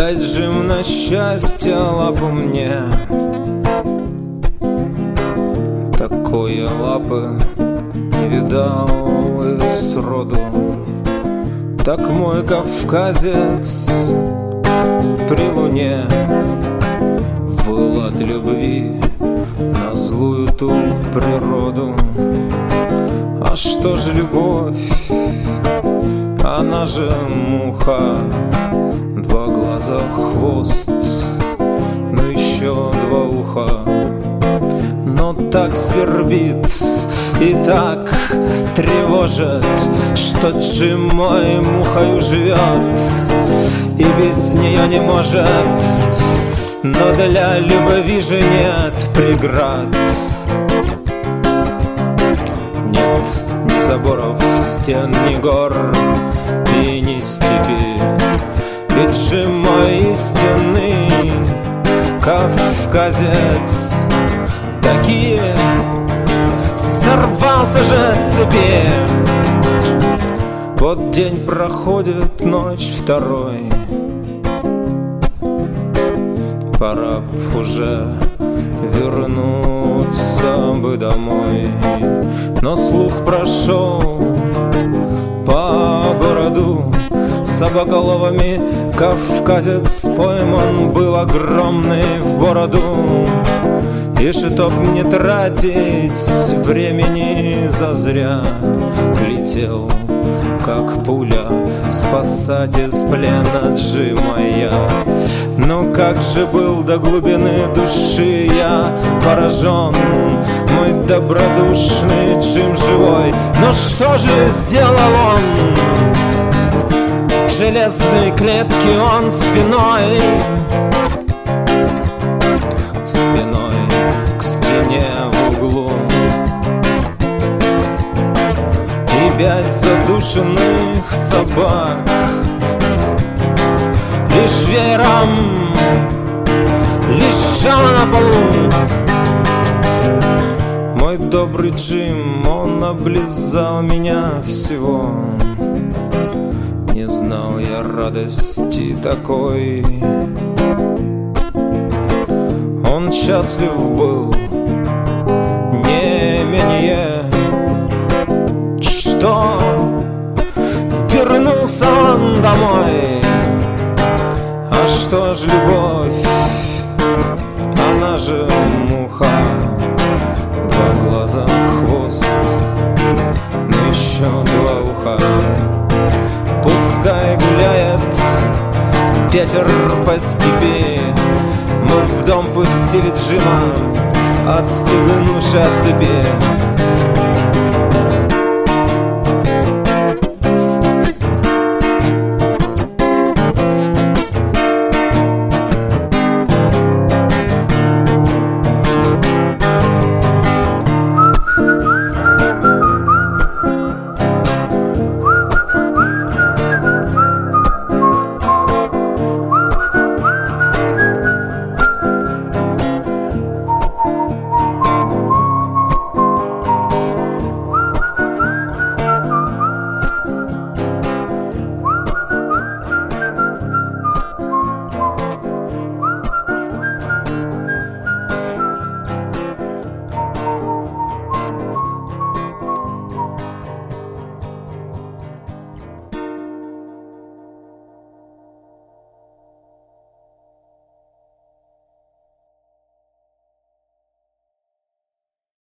Дай, Джим, на счастье лапу мне. Такой я лапы не видал и сроду. Так мой кавказец при луне выл от любви на злую ту природу. А что же любовь? Она же муха, два глаза, хвост, ну еще два уха. Но так свербит и так тревожит, что Джим мой мухою живет и без нее не может. Но для любви же нет преград. Нет ни заборов, стен, ни гор и ни степи. Ведь Джим мой истинный кавказец. Такие сорвался же с цепи. Вот день проходит, ночь второй. Пора б уже вернуться бы домой. Но слух прошел по городу. Собаколовами кавказец пойман был огромный в бороду. И чтоб не тратить времени зазря, летел, как пуля, спасать из плена Джима я. Но как же был до глубины души я поражен, мой добродушный Джим живой. Но что же сделал он? К железной клетке он спиной к стене в углу. И 5 задушенных собак лишь веером лежал на полу. Мой добрый Джим, он облизал меня всего. Не знал я радости такой. Он счастлив был не менее, что вернулся он домой. А что ж любовь? Она же муха, два глаза, хвост, но еще два уха. Пускай гуляет ветер по степи. Мы в дом пустили Джима, отстегнувши от цепи.